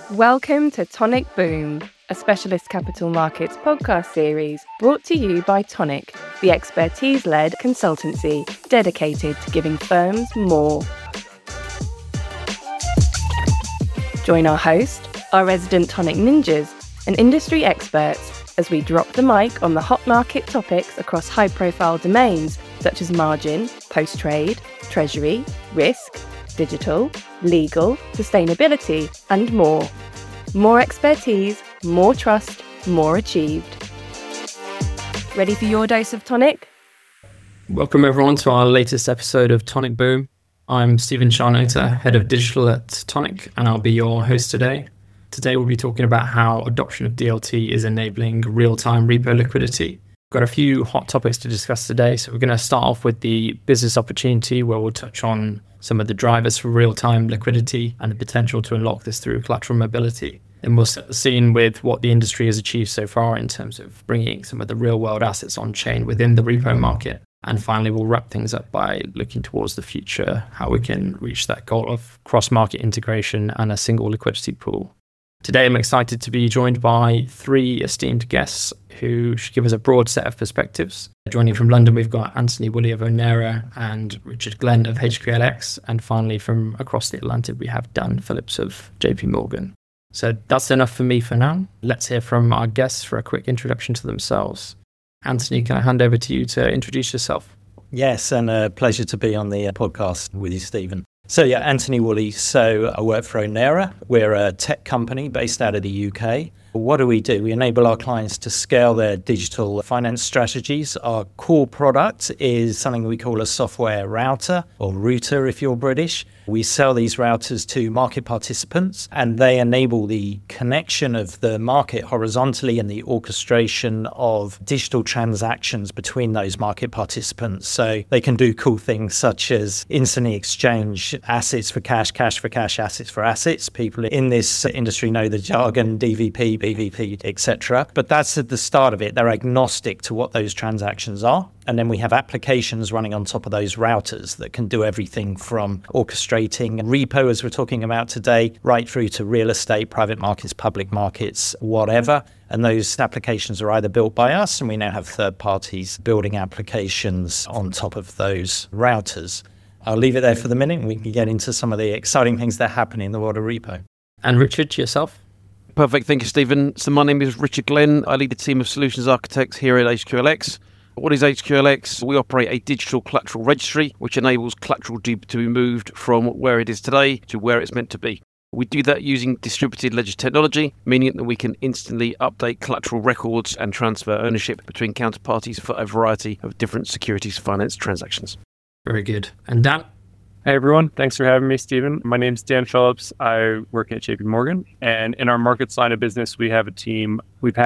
Welcome to Tonic Boom, a specialist capital markets podcast series brought to you by Tonic, the expertise-led consultancy dedicated to giving firms more. Join our host, our resident Tonic ninjas, and industry experts as we drop the mic on the hot market topics across high-profile domains such as margin, post-trade, treasury, risk, digital, legal, sustainability, and more. More expertise, more trust, more achieved. Ready for your dose of tonic? Welcome everyone to our latest episode of Tonic Boom. I'm Stephen Charnota, Head of Digital at Tonic, and I'll be your host today. Today we'll be talking about how adoption of DLT is enabling real-time repo liquidity. We've got a few hot topics to discuss today, so we're going to start off with the business opportunity, where we'll touch on some of the drivers for real-time liquidity and the potential to unlock this through collateral mobility. Then we'll set the scene with what the industry has achieved so far in terms of bringing some of the real-world assets on-chain within the repo market. And finally, we'll wrap things up by looking towards the future, how we can reach that goal of cross-market integration and a single liquidity pool. Today, I'm excited to be joined by three esteemed guests who should give us a broad set of perspectives. Joining from London, we've got Anthony Woolley of Onera and Richard Glenn of HQLX. And finally, from across the Atlantic, we have Dan Phillips of JP Morgan. So that's enough for me for now. Let's hear from our guests for a quick introduction to themselves. Anthony, can I hand over to you to introduce yourself? Yes, and a pleasure to be on the podcast with you, Stephen. So Anthony Woolley. So I work for Onera. We're a tech company based out of the UK. What do? We enable our clients to scale their digital finance strategies. Our core product is something we call a software router, or router if you're British. We sell these routers to market participants, and they enable the connection of the market horizontally and the orchestration of digital transactions between those market participants. So they can do cool things such as instantly exchange assets for cash, cash for cash, assets for assets. People in this industry know the jargon, DVP, BVP, etc. But that's at the start of it. They're agnostic to what those transactions are. And then we have applications running on top of those routers that can do everything from orchestrating repo, as we're talking about today, right through to real estate, private markets, public markets, whatever. And those applications are either built by us, and we now have third parties building applications on top of those routers. I'll leave it there for the minute, and we can get into some of the exciting things that happen in the world of repo. And Richard, yourself? Perfect. Thank you, Stephen. So my name is Richard Glenn. I lead the team of solutions architects here at HQLX. What is HQLX? We operate a digital collateral registry, which enables collateral to be moved from where it is today to where it's meant to be. We do that using distributed ledger technology, meaning that we can instantly update collateral records and transfer ownership between counterparties for a variety of different securities finance transactions. Very good. And Dan? Hey everyone, thanks for having me, Stephen. My name's Dan Phillips. I work at JP Morgan, and in our markets line of business, we've had a team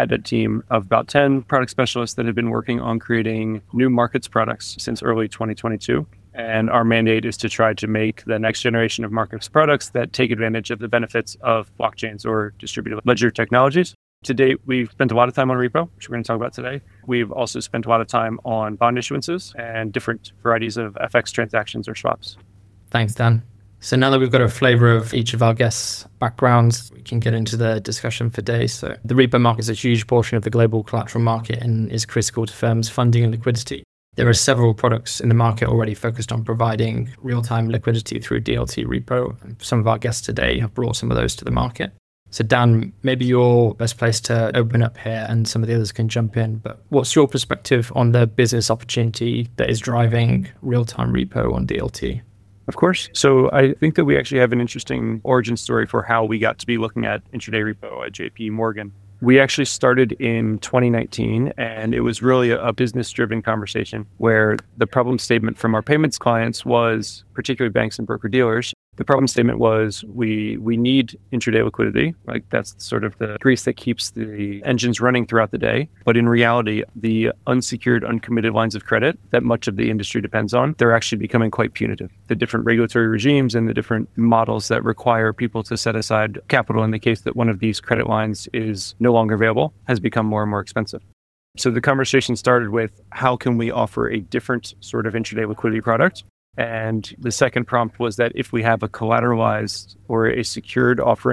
of about 10 product specialists that have been working on creating new markets products since early 2022. And our mandate is to try to make the next generation of markets products that take advantage of the benefits of blockchains or distributed ledger technologies. To date, we've spent a lot of time on repo, which we're going to talk about today. We've also spent a lot of time on bond issuances and different varieties of FX transactions or swaps. Thanks, Dan. So now that we've got a flavor of each of our guests' backgrounds, we can get into the discussion for days. So the repo market is a huge portion of the global collateral market and is critical to firms' funding and liquidity. There are several products in the market already focused on providing real-time liquidity through DLT repo. Some of our guests today have brought some of those to the market. So Dan, maybe you're best placed to open up here and some of the others can jump in. But what's your perspective on the business opportunity that is driving real-time repo on DLT? Of course. So I think that we actually have an interesting origin story for how we got to be looking at intraday repo at JP Morgan. We actually started in 2019, and it was really a business-driven conversation where the problem statement from our payments clients was, particularly banks and broker-dealers, the problem statement was we need intraday liquidity. Like that's sort of the grease that keeps the engines running throughout the day. But in reality, the unsecured, uncommitted lines of credit that much of the industry depends on, they're actually becoming quite punitive. The different regulatory regimes and the different models that require people to set aside capital in the case that one of these credit lines is no longer available has become more and more expensive. So the conversation started with how can we offer a different sort of intraday liquidity product And the second prompt was that if we have a collateralized or a secured offering,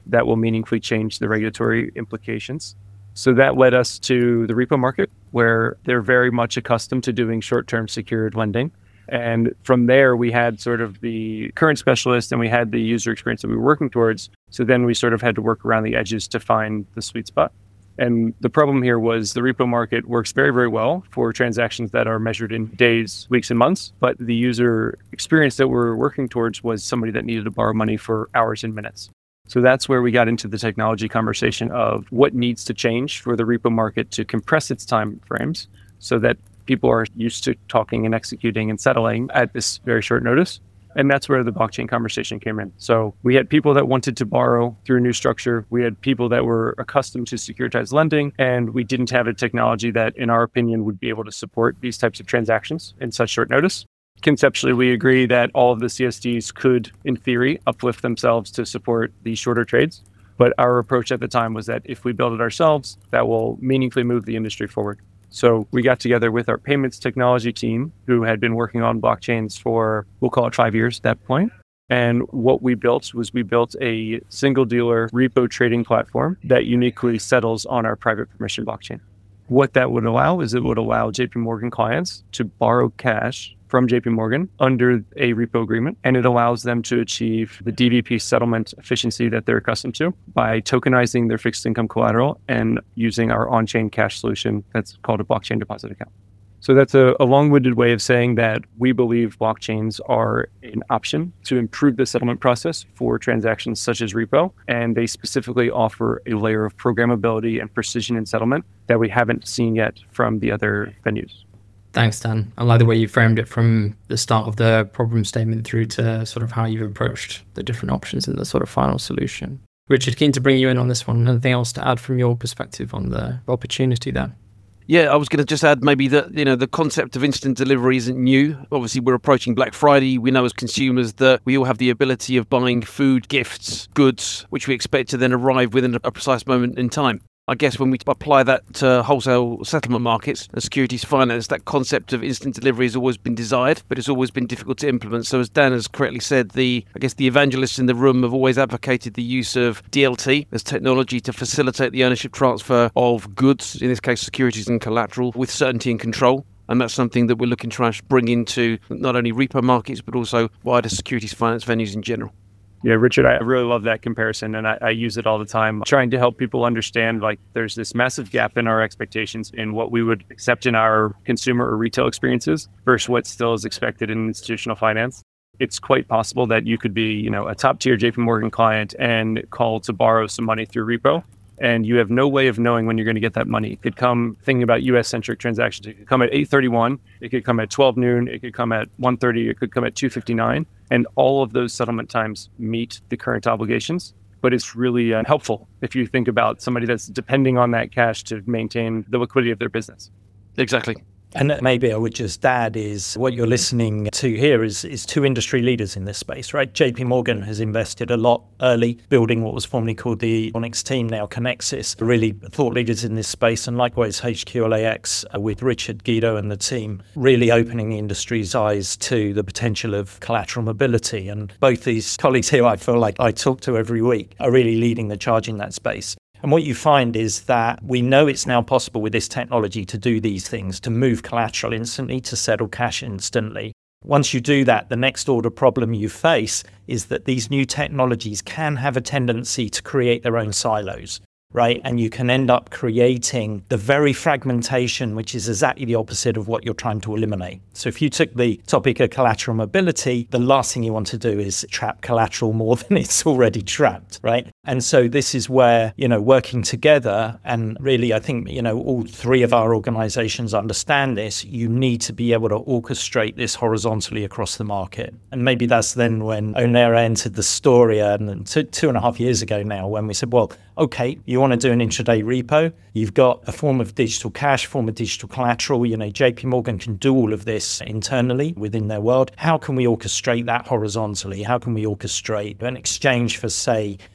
that will meaningfully change the regulatory implications. So that led us to the repo market, where they're very much accustomed to doing short-term secured lending. And from there, we had sort of the current specialist and we had the user experience that we were working towards. So then we sort of had to work around the edges to find the sweet spot. And the problem here was the repo market works very, very well for transactions that are measured in days, weeks, and months. But the user experience that we're working towards was somebody that needed to borrow money for hours and minutes. So that's where we got into the technology conversation of what needs to change for the repo market to compress its time frames so that people are used to talking and executing and settling at this very short notice. And that's where the blockchain conversation came in. So we had people that wanted to borrow through a new structure. We had people that were accustomed to securitized lending, and we didn't have a technology that, in our opinion, would be able to support these types of transactions in such short notice. Conceptually, we agree that all of the CSDs could, in theory, uplift themselves to support these shorter trades. But our approach at the time was that if we build it ourselves, that will meaningfully move the industry forward. So we got together with our payments technology team, who had been working on blockchains for, we'll call it 5 years at that point. And what we built was we built a single dealer repo trading platform that uniquely settles on our private permission blockchain. What that would allow is it would allow JP Morgan clients to borrow cash from JP Morgan under a repo agreement, and it allows them to achieve the DVP settlement efficiency that they're accustomed to by tokenizing their fixed income collateral and using our on-chain cash solution that's called a blockchain deposit account. So that's a long-winded way of saying that we believe blockchains are an option to improve the settlement process for transactions such as repo, and they specifically offer a layer of programmability and precision in settlement that we haven't seen yet from the other venues. Thanks, Dan. I like the way you framed it from the start of the problem statement through to sort of how you've approached the different options and the sort of final solution. Richard, keen to bring you in on this one. Anything else to add from your perspective on the opportunity there? Yeah, I was going to just add maybe that, the concept of instant delivery isn't new. Obviously, we're approaching Black Friday. We know as consumers that we all have the ability of buying food, gifts, goods, which we expect to then arrive within a precise moment in time. I guess when we apply that to wholesale settlement markets and securities finance, that concept of instant delivery has always been desired, but it's always been difficult to implement. So as Dan has correctly said, the evangelists in the room have always advocated the use of DLT as technology to facilitate the ownership transfer of goods, in this case securities and collateral, with certainty and control. And that's something that we're looking to try and bring into not only repo markets, but also wider securities finance venues in general. Yeah, Richard, I really love that comparison, and I use it all the time, trying to help people understand, there's this massive gap in our expectations in what we would accept in our consumer or retail experiences versus what still is expected in institutional finance. It's quite possible that you could be, a top-tier JP Morgan client and call to borrow some money through repo, and you have no way of knowing when you're going to get that money. It could come, thinking about US-centric transactions, it could come at 8:31, it could come at 12 noon, it could come at 1:30, it could come at 2:59. And all of those settlement times meet the current obligations. But it's really helpful if you think about somebody that's depending on that cash to maintain the liquidity of their business. Exactly. And maybe I would just add is what you're listening to here is two industry leaders in this space, right? JP Morgan has invested a lot early, building what was formerly called the Onyx team, now Connexus, really thought leaders in this space. And likewise, HQLAX with Richard Guido and the team, really opening the industry's eyes to the potential of collateral mobility. And both these colleagues here, I feel like I talk to every week, are really leading the charge in that space. And what you find is that we know it's now possible with this technology to do these things, to move collateral instantly, to settle cash instantly. Once you do that, the next order problem you face is that these new technologies can have a tendency to create their own silos, right? And you can end up creating the very fragmentation, which is exactly the opposite of what you're trying to eliminate. So if you took the topic of collateral mobility, the last thing you want to do is trap collateral more than it's already trapped, right? And so this is where, working together, and really, I think, all three of our organizations understand this, you need to be able to orchestrate this horizontally across the market. And maybe that's then when Onera entered the story, and 2.5 years ago now, when we said, well, okay, you want to do an intraday repo, you've got a form of digital cash, form of digital collateral, JP Morgan can do all of this internally within their world. How can we orchestrate that horizontally? How can we orchestrate an exchange for, say,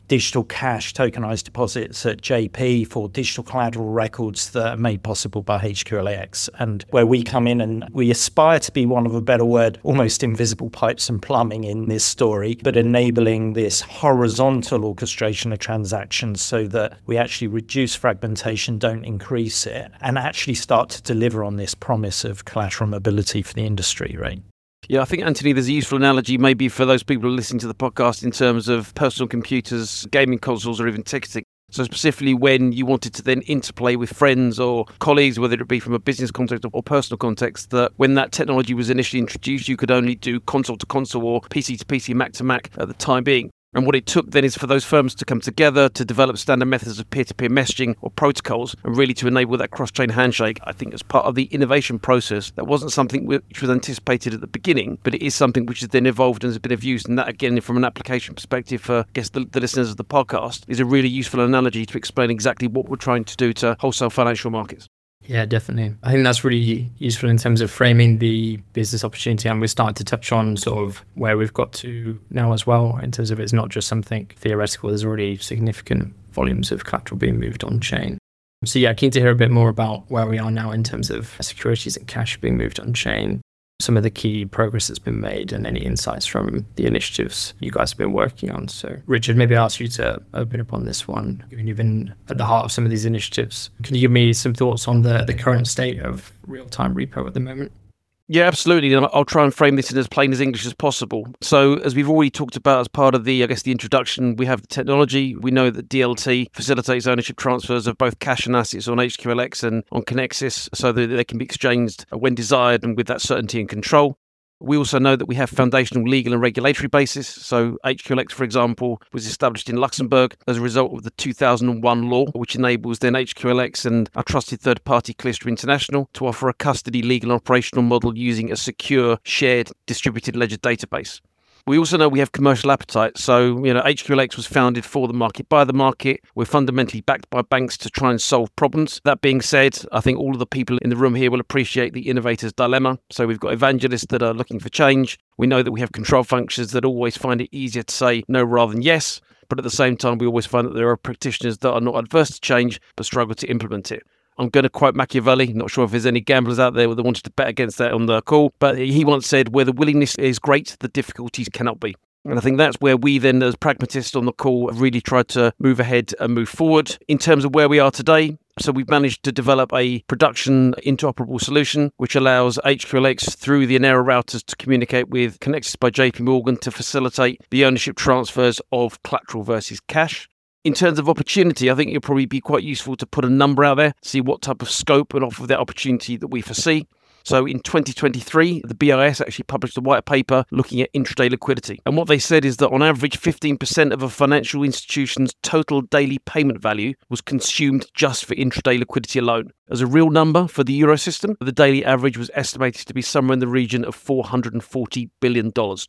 digital cash, tokenized deposits at JP for digital collateral records that are made possible by HQLX. And where we come in and we aspire to be, one of a better word, almost invisible pipes and plumbing in this story, but enabling this horizontal orchestration of transactions so that we actually reduce fragmentation, don't increase it, and actually start to deliver on this promise of collateral mobility for the industry, right? Yeah, I think, Anthony, there's a useful analogy maybe for those people who are listening to the podcast in terms of personal computers, gaming consoles, or even ticketing. So specifically when you wanted to then interplay with friends or colleagues, whether it be from a business context or personal context, that when that technology was initially introduced, you could only do console to console or PC to PC, Mac to Mac at the time being. And what it took then is for those firms to come together to develop standard methods of peer-to-peer messaging or protocols, and really to enable that cross-chain handshake. I think as part of the innovation process, that wasn't something which was anticipated at the beginning, but it is something which has then evolved and has been of use. And that, again, from an application perspective for, I guess, the listeners of the podcast, is a really useful analogy to explain exactly what we're trying to do to wholesale financial markets. Yeah, definitely. I think that's really useful in terms of framing the business opportunity, and we're starting to touch on sort of where we've got to now as well, in terms of it's not just something theoretical. There's already significant volumes of collateral being moved on chain. So yeah, keen to hear a bit more about where we are now in terms of securities and cash being moved on chain, some of the key progress that's been made, and any insights from the initiatives you guys have been working on. So Richard, maybe I'll ask you to open up on this one, given you've been at the heart of some of these initiatives. Can you give me some thoughts on the current state of real-time repo at the moment? Yeah, absolutely. And I'll try and frame this in as plain as English as possible. So as we've already talked about as part of the introduction, we have the technology. We know that DLT facilitates ownership transfers of both cash and assets on HQLX and on Connexus so that they can be exchanged when desired and with that certainty and control. We also know that we have foundational legal and regulatory basis. So HQLX, for example, was established in Luxembourg as a result of the 2001 law, which enables then HQLX and our trusted third-party Callisto International to offer a custody, legal and operational model using a secure, shared, distributed ledger database. We also know we have commercial appetite. So, HQLX was founded for the market, by the market. We're fundamentally backed by banks to try and solve problems. That being said, I think all of the people in the room here will appreciate the innovator's dilemma. So we've got evangelists that are looking for change. We know that we have control functions that always find it easier to say no rather than yes. But at the same time, we always find that there are practitioners that are not adverse to change, but struggle to implement it. I'm going to quote Machiavelli. Not sure if there's any gamblers out there that wanted to bet against that on the call, but he once said, where the willingness is great, the difficulties cannot be. And I think that's where we then, as pragmatists on the call, have really tried to move ahead and move forward. In terms of where we are today, so we've managed to develop a production interoperable solution which allows HQLX through the Anera routers to communicate with Connexus by JP Morgan to facilitate the ownership transfers of collateral versus cash. In terms of opportunity, I think it'll probably be quite useful to put a number out there, see what type of scope and offer that opportunity that we foresee. So in 2023, the BIS actually published a white paper looking at intraday liquidity. And what they said is that on average, 15% of a financial institution's total daily payment value was consumed just for intraday liquidity alone. As a real number for the Eurosystem, the daily average was estimated to be somewhere in the region of $440 billion.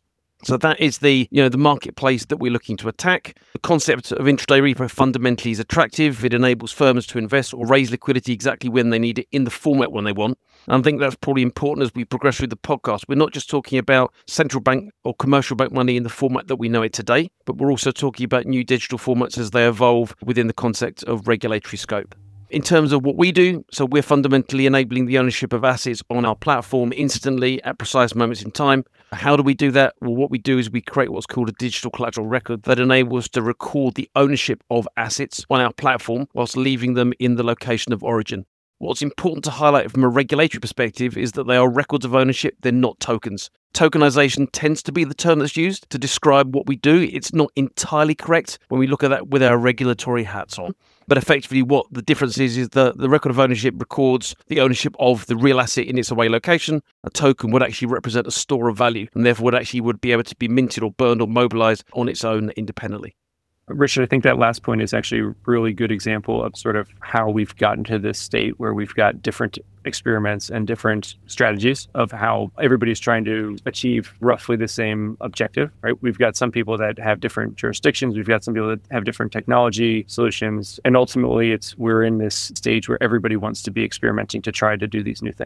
So that is the marketplace that we're looking to attack. The concept of intraday repo fundamentally is attractive. It enables firms to invest or raise liquidity exactly when they need it in the format when they want. And I think that's probably important as we progress through the podcast. We're not just talking about central bank or commercial bank money in the format that we know it today, but we're also talking about new digital formats as they evolve within the concept of regulatory scope. In terms of what we do, so we're fundamentally enabling the ownership of assets on our platform instantly at precise moments in time. How do we do that? Well, what we do is we create what's called a digital collateral record that enables us to record the ownership of assets on our platform whilst leaving them in the location of origin. What's important to highlight from a regulatory perspective is that they are records of ownership, they're not tokens. Tokenization tends to be the term that's used to describe what we do. It's not entirely correct when we look at that with our regulatory hats on. But effectively what the difference is that the record of ownership records the ownership of the real asset in its away location. A token would actually represent a store of value and therefore would be able to be minted or burned or mobilized on its own independently. Richard, I think that last point is actually a really good example of sort of how we've gotten to this state where we've got different experiments and different strategies of how everybody's trying to achieve roughly the same objective, right? We've got some people that have different jurisdictions. We've got some people that have different technology solutions. And ultimately, we're in this stage where everybody wants to be experimenting to try to do these new things.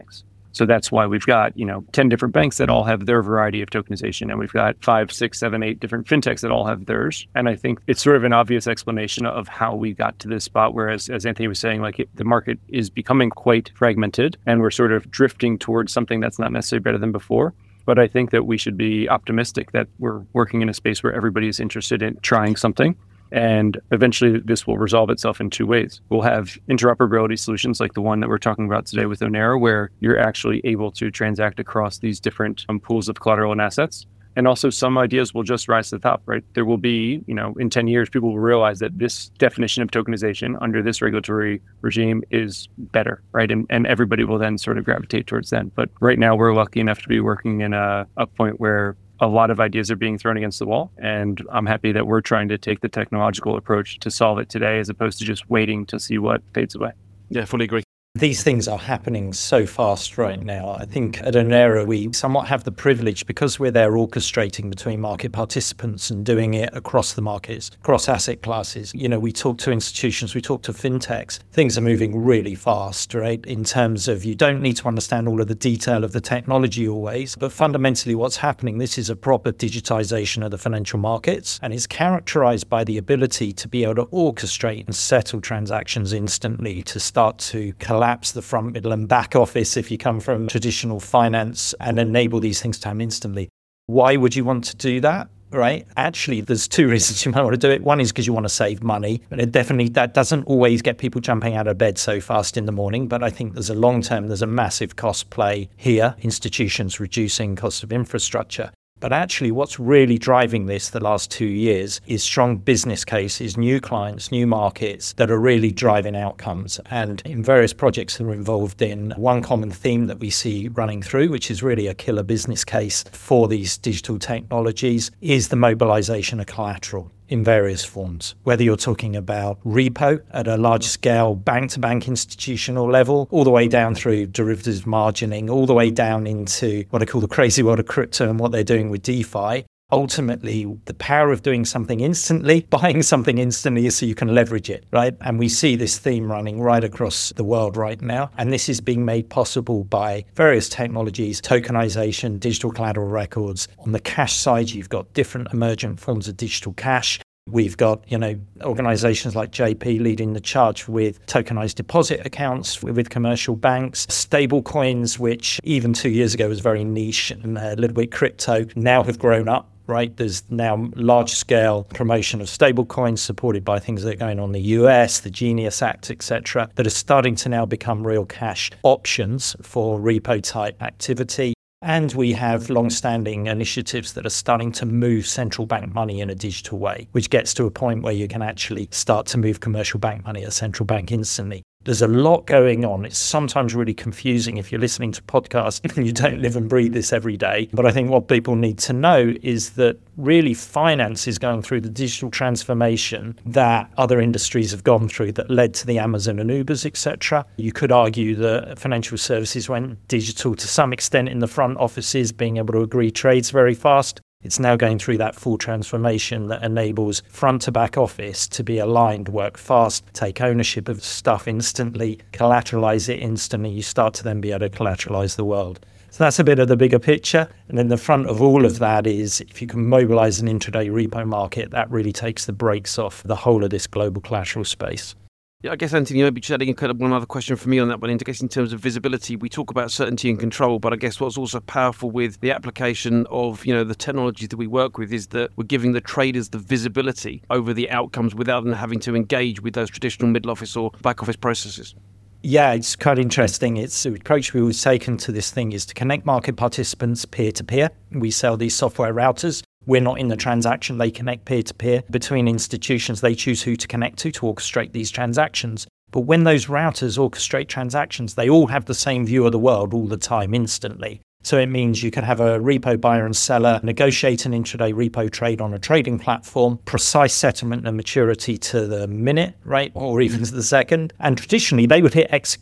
So that's why we've got, 10 different banks that all have their variety of tokenization. And we've got 5, 6, 7, 8 different fintechs that all have theirs. And I think it's sort of an obvious explanation of how we got to this spot, whereas as Anthony was saying, the market is becoming quite fragmented and we're sort of drifting towards something that's not necessarily better than before. But I think that we should be optimistic that we're working in a space where everybody is interested in trying something. And eventually this will resolve itself in two ways. We'll have interoperability solutions like the one that we're talking about today with Onera, where you're actually able to transact across these different pools of collateral and assets. And also some ideas will just rise to the top, right? There will be, in 10 years, people will realize that this definition of tokenization under this regulatory regime is better, right? And everybody will then sort of gravitate towards that. But right now we're lucky enough to be working in a point where a lot of ideas are being thrown against the wall. And I'm happy that we're trying to take the technological approach to solve it today, as opposed to just waiting to see what fades away. Yeah, fully agree. These things are happening so fast right now. I think at Onera, we somewhat have the privilege, because we're there orchestrating between market participants and doing it across the markets, across asset classes. We talk to institutions, we talk to fintechs. Things are moving really fast, right? In terms of, you don't need to understand all of the detail of the technology always, but fundamentally what's happening, this is a proper digitization of the financial markets, and it's characterized by the ability to be able to orchestrate and settle transactions instantly, to start to collapse the front, middle and back office if you come from traditional finance, and enable these things to happen instantly. Why would you want to do that? Right? Actually, there's two reasons you might want to do it. One is because you want to save money, but that doesn't always get people jumping out of bed so fast in the morning. But I think there's a massive cost play here, institutions reducing cost of infrastructure. But actually, what's really driving this the last 2 years is strong business cases, new clients, new markets that are really driving outcomes. And in various projects that we're involved in, one common theme that we see running through, which is really a killer business case for these digital technologies, is the mobilization of collateral in various forms, whether you're talking about repo at a large scale bank-to-bank institutional level, all the way down through derivatives margining, all the way down into what I call the crazy world of crypto and what they're doing with DeFi. Ultimately, the power of doing something instantly, buying something instantly is so you can leverage it, right? And we see this theme running right across the world right now. And this is being made possible by various technologies, tokenization, digital collateral records. On the cash side, you've got different emergent forms of digital cash. We've got, organizations like JP leading the charge with tokenized deposit accounts with commercial banks, stable coins, which even 2 years ago was very niche and a little bit crypto, now have grown up. Right, there's now large-scale promotion of stable coins supported by things that are going on in the US, the Genius Act, etc., that are starting to now become real cash options for repo-type activity. And we have long-standing initiatives that are starting to move central bank money in a digital way, which gets to a point where you can actually start to move commercial bank money at a central bank instantly. There's a lot going on. It's sometimes really confusing if you're listening to podcasts and you don't live and breathe this every day. But I think what people need to know is that really finance is going through the digital transformation that other industries have gone through that led to the Amazon and Ubers, etc. You could argue that financial services went digital to some extent in the front offices, being able to agree trades very fast. It's now going through that full transformation that enables front to back office to be aligned, work fast, take ownership of stuff instantly, collateralize it instantly. You start to then be able to collateralize the world. So that's a bit of the bigger picture. And then the front of all of that is if you can mobilize an intraday repo market, that really takes the brakes off the whole of this global collateral space. Yeah, I guess, Anthony, maybe just adding kind of one other question for me on that one. I guess in terms of visibility, we talk about certainty and control, but I guess what's also powerful with the application of, the technologies that we work with is that we're giving the traders the visibility over the outcomes without them having to engage with those traditional middle office or back office processes. Yeah, it's quite interesting. It's the approach we've taken to this thing is to connect market participants peer-to-peer. We sell these software routers. We're not in the transaction. They connect peer-to-peer between institutions. They choose who to connect to orchestrate these transactions. But when those routers orchestrate transactions, they all have the same view of the world all the time, instantly. So it means you could have a repo buyer and seller negotiate an intraday repo trade on a trading platform, precise settlement and maturity to the minute, right? Or even to the second. And traditionally, they would hit execute.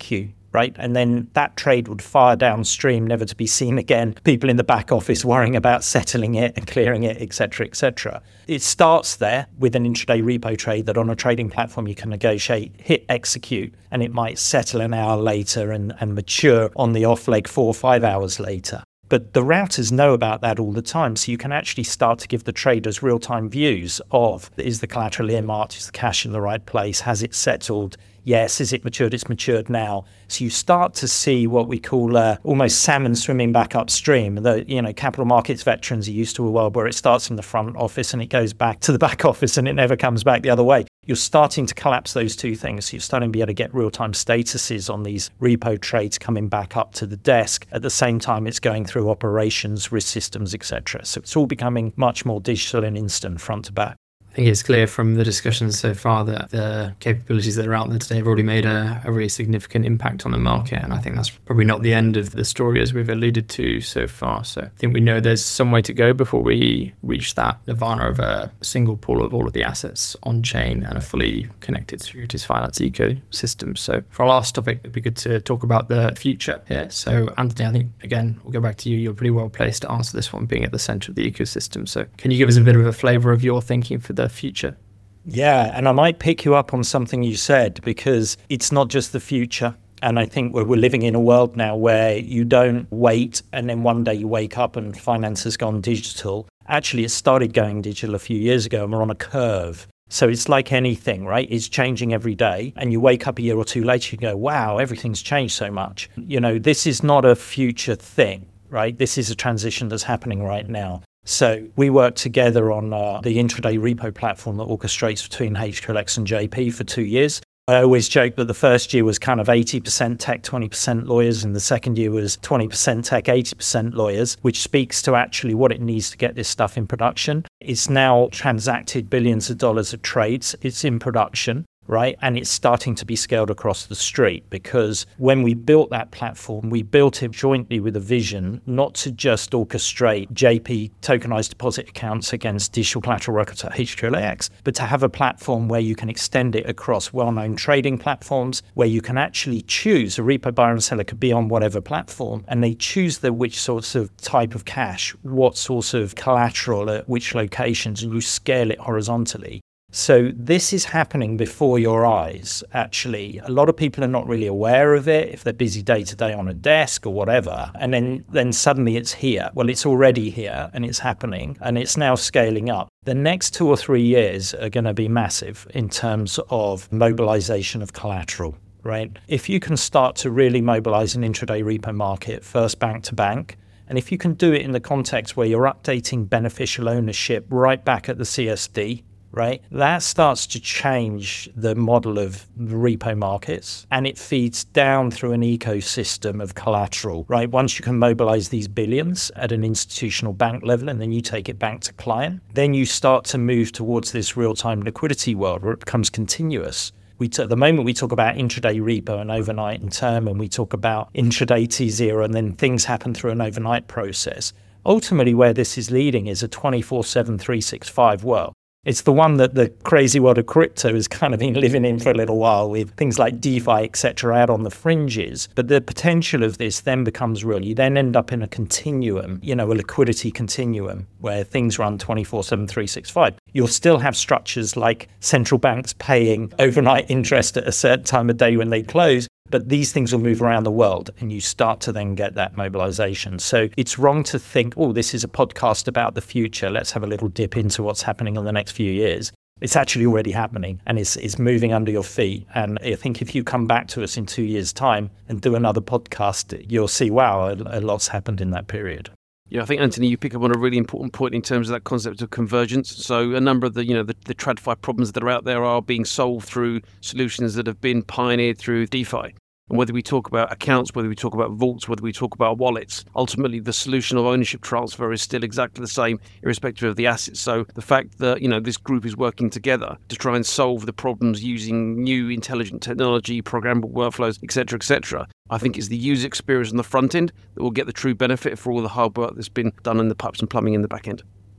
right? And then that trade would fire downstream, never to be seen again. People in the back office worrying about settling it and clearing it, et cetera, et cetera. It starts there with an intraday repo trade that on a trading platform you can negotiate, hit execute, and it might settle an hour later and mature on the off leg 4 or 5 hours later. But the routers know about that all the time. So you can actually start to give the traders real-time views of, is the collateral earmarked, is the cash in the right place, has it settled? Yes. Is it matured? It's matured now. So you start to see what we call almost salmon swimming back upstream. The capital markets veterans are used to a world where it starts in the front office and it goes back to the back office and it never comes back the other way. You're starting to collapse those two things. So you're starting to be able to get real-time statuses on these repo trades coming back up to the desk. At the same time, it's going through operations, risk systems, etc. So it's all becoming much more digital and instant front to back. I think it's clear from the discussions so far that the capabilities that are out there today have already made a really significant impact on the market. And I think that's probably not the end of the story as we've alluded to so far. So I think we know there's some way to go before we reach that nirvana of a single pool of all of the assets on chain and a fully connected securities finance ecosystem. So for our last topic, it'd be good to talk about the future here. So Anthony, I think, again, we'll go back to you. You're pretty well placed to answer this one, being at the center of the ecosystem. So can you give us a bit of a flavor of your thinking for the future? Yeah, and I might pick you up on something you said, because it's not just the future. And I think we're living in a world now where you don't wait and then one day you wake up and finance has gone digital. Actually, it started going digital a few years ago and we're on a curve. So it's like anything, right? It's changing every day. And you wake up a year or two later, you go, wow, everything's changed so much. This is not a future thing, right? This is a transition that's happening right now. So we worked together on the intraday repo platform that orchestrates between HQLX and JP for 2 years. I always joke that the first year was kind of 80% tech, 20% lawyers, and the second year was 20% tech, 80% lawyers, which speaks to actually what it needs to get this stuff in production. It's now transacted billions of dollars of trades. It's in production. Right. And it's starting to be scaled across the street, because when we built that platform, we built it jointly with a vision not to just orchestrate JP tokenized deposit accounts against digital collateral records at HQLX, but to have a platform where you can extend it across well-known trading platforms, where you can actually choose a repo buyer and seller could be on whatever platform, and they choose which sorts of type of cash, what sorts of collateral at which locations, and you scale it horizontally. So this is happening before your eyes, actually. A lot of people are not really aware of it if they're busy day to day on a desk or whatever. And then suddenly it's here. Well, it's already here and it's happening and it's now scaling up. The next 2 or 3 years are going to be massive in terms of mobilization of collateral, right? If you can start to really mobilize an intraday repo market, first bank to bank, and if you can do it in the context where you're updating beneficial ownership right back at the CSD, right? That starts to change the model of the repo markets, and it feeds down through an ecosystem of collateral, right? Once you can mobilize these billions at an institutional bank level and then you take it back to client, then you start to move towards this real-time liquidity world where it becomes continuous. At the moment, we talk about intraday repo and overnight and term, and we talk about intraday T0, and then things happen through an overnight process. Ultimately, where this is leading is a 24/7, 365 world. It's the one that the crazy world of crypto has kind of been living in for a little while, with things like DeFi, etc., out on the fringes. But the potential of this then becomes real. You then end up in a continuum, a liquidity continuum, where things run 24/7, 365. You'll still have structures like central banks paying overnight interest at a certain time of day when they close, but these things will move around the world and you start to then get that mobilization. So it's wrong to think, this is a podcast about the future. Let's have a little dip into what's happening in the next few years. It's actually already happening and it's moving under your feet. And I think if you come back to us in 2 years' time and do another podcast, you'll see, wow, a lot's happened in that period. Yeah, I think, Anthony, you pick up on a really important point in terms of that concept of convergence. So a number of the TradFi problems that are out there are being solved through solutions that have been pioneered through DeFi. And whether we talk about accounts, whether we talk about vaults, whether we talk about wallets, ultimately the solution of ownership transfer is still exactly the same, irrespective of the assets. So the fact that, this group is working together to try and solve the problems using new intelligent technology, programmable workflows, etc., I think it's the user experience on the front end that will get the true benefit for all the hard work that's been done in the pipes and plumbing in the back end.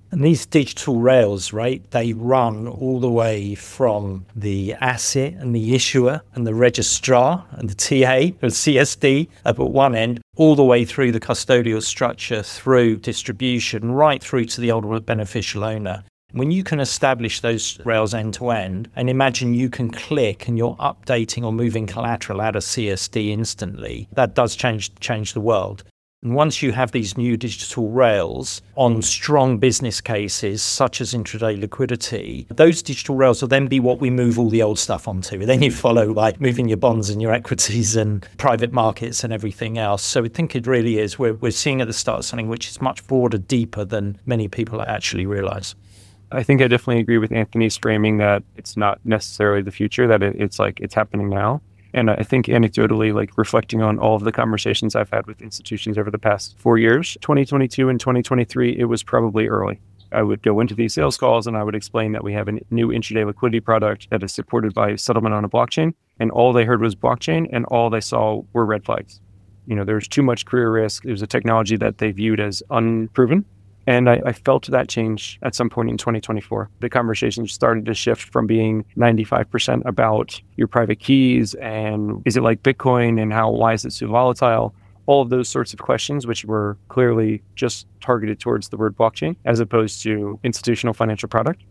And these digital rails, right, they run all the way from the asset and the issuer and the registrar and the TA or CSD up at one end, all the way through the custodial structure, through distribution, right through to the ultimate beneficial owner. When you can establish those rails end to end, and imagine you can click and you're updating or moving collateral out of CSD instantly, that does change the world. And once you have these new digital rails on strong business cases, such as intraday liquidity, those digital rails will then be what we move all the old stuff onto. Then you follow by moving your bonds and your equities and private markets and everything else. So I think it really is. We're seeing at the start something which is much broader, deeper than many people actually realize. I think I definitely agree with Anthony's framing that it's not necessarily the future, that it's happening now. And I think anecdotally, like reflecting on all of the conversations I've had with institutions over the past 4 years, 2022 and 2023, it was probably early. I would go into these sales calls and I would explain that we have a new intraday liquidity product that is supported by settlement on a blockchain. And all they heard was blockchain and all they saw were red flags. There's too much career risk. It was a technology that they viewed as unproven. And I felt that change at some point in 2024. The conversation started to shift from being 95% about your private keys and is it like Bitcoin and why is it so volatile? All of those sorts of questions, which were clearly just targeted towards the word blockchain as opposed to institutional financial product.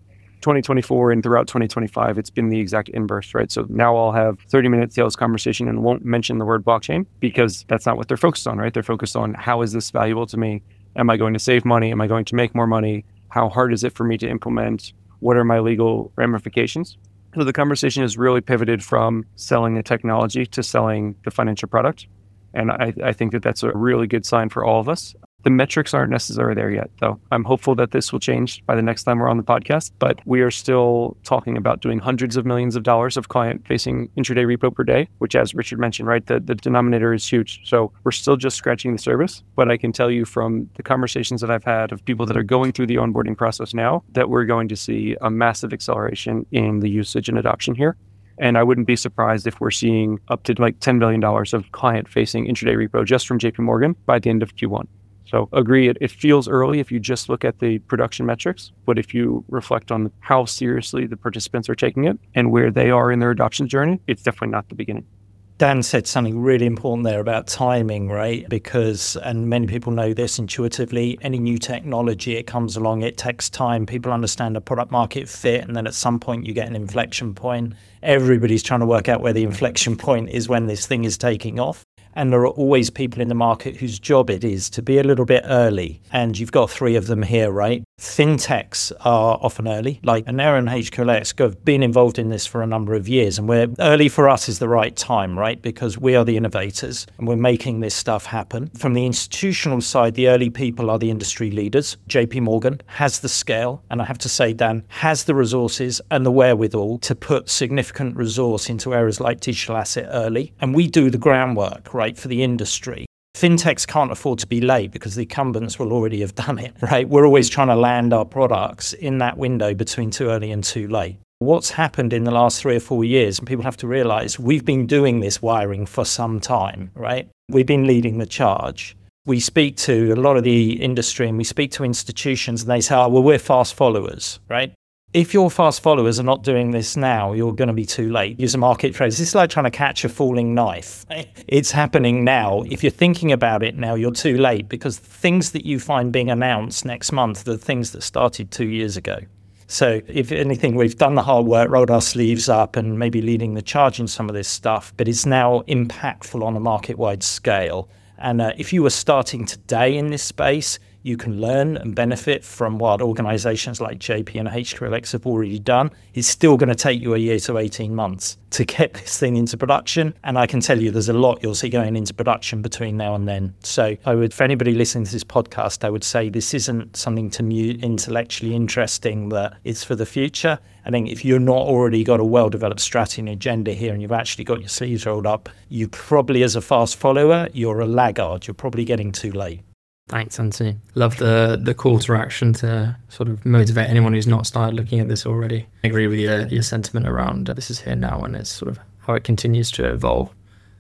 2024 and throughout 2025, it's been the exact inverse, right? So now I'll have 30-minute sales conversation and won't mention the word blockchain because that's not what they're focused on, right? They're focused on how is this valuable to me? Am I going to save money? Am I going to make more money? How hard is it for me to implement? What are my legal ramifications? So the conversation has really pivoted from selling the technology to selling the financial product. And I think that that's a really good sign for all of us. The metrics aren't necessarily there yet, though. I'm hopeful that this will change by the next time we're on the podcast, but we are still talking about doing hundreds of millions of dollars of client-facing intraday repo per day, which, as Richard mentioned, right, the denominator is huge. So we're still just scratching the surface, but I can tell you from the conversations that I've had of people that are going through the onboarding process now that we're going to see a massive acceleration in the usage and adoption here. And I wouldn't be surprised if we're seeing up to like $10 billion of client-facing intraday repo just from JP Morgan by the end of Q1. So agree, it feels early if you just look at the production metrics, but if you reflect on how seriously the participants are taking it and where they are in their adoption journey, it's definitely not the beginning. Dan said something really important there about timing, right? Because, and many people know this intuitively, any new technology, it comes along, it takes time. People understand the product market fit, and then at some point you get an inflection point. Everybody's trying to work out where the inflection point is when this thing is taking off. And there are always people in the market whose job it is to be a little bit early. And you've got three of them here, right? Fintechs are often early, like Anera and HQLX have been involved in this for a number of years. And we're early for us is the right time, right? Because we are the innovators and we're making this stuff happen. From the institutional side, the early people are the industry leaders. JP Morgan has the scale. And I have to say, Dan, has the resources and the wherewithal to put significant resource into areas like digital asset early. And we do the groundwork, right, for the industry. Fintechs can't afford to be late because the incumbents will already have done it, right? We're always trying to land our products in that window between too early and too late. What's happened in the last 3 or 4 years, and people have to realize we've been doing this wiring for some time, right? We've been leading the charge. We speak to a lot of the industry and we speak to institutions and they say, oh, well, we're fast followers, right? If your fast followers are not doing this now, you're going to be too late. Use a market phrase. This is like trying to catch a falling knife. It's happening now. If you're thinking about it now, you're too late because things that you find being announced next month are the things that started 2 years ago. So if anything, we've done the hard work, rolled our sleeves up and maybe leading the charge in some of this stuff, but it's now impactful on a market-wide scale. And if you were starting today in this space, you can learn and benefit from what organizations like JP and HQLX have already done. It's still going to take you a year to 18 months to get this thing into production. And I can tell you there's a lot you'll see going into production between now and then. So I would, for anybody listening to this podcast, I would say this isn't something to mute intellectually interesting, that it's for the future. I think if you're not already got a well-developed strategy and agenda here and you've actually got your sleeves rolled up, you probably, as a fast follower, you're a laggard. You're probably getting too late. Thanks, Anthony. Love the call to action to sort of motivate anyone who's not started looking at this already. I agree with your sentiment around this is here now and it's sort of how it continues to evolve.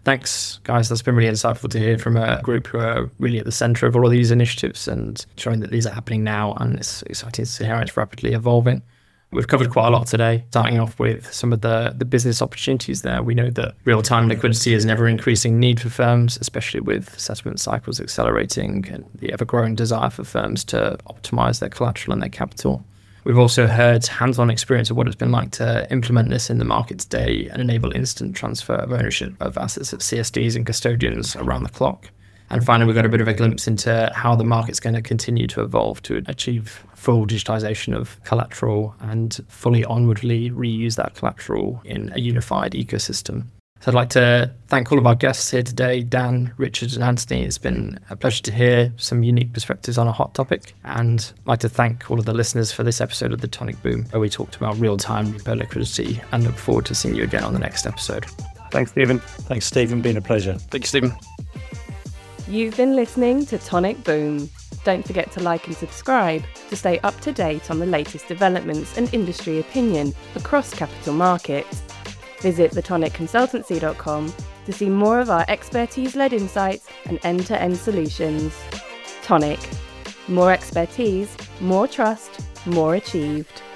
Thanks, guys. That's been really insightful to hear from a group who are really at the centre of all of these initiatives and showing that these are happening now, and it's exciting to see how it's rapidly evolving. We've covered quite a lot today, starting off with some of the business opportunities there. We know that real-time liquidity is an ever-increasing need for firms, especially with settlement cycles accelerating and the ever-growing desire for firms to optimise their collateral and their capital. We've also heard hands-on experience of what it's been like to implement this in the market today and enable instant transfer of ownership of assets at CSDs and custodians around the clock. And finally, we got a bit of a glimpse into how the market's going to continue to evolve to achieve full digitization of collateral and fully onwardly reuse that collateral in a unified ecosystem. So I'd like to thank all of our guests here today, Dan, Richard and Anthony. It's been a pleasure to hear some unique perspectives on a hot topic. And I'd like to thank all of the listeners for this episode of The Tonic Boom, where we talked about real-time repo liquidity, and look forward to seeing you again on the next episode. Thanks, Stephen. Thanks, Stephen. Been a pleasure. Thank you, Stephen. You've been listening to Tonic Boom. Don't forget to like and subscribe to stay up to date on the latest developments and industry opinion across capital markets. Visit thetonicconsultancy.com to see more of our expertise-led insights and end-to-end solutions. Tonic. More expertise, more trust, more achieved.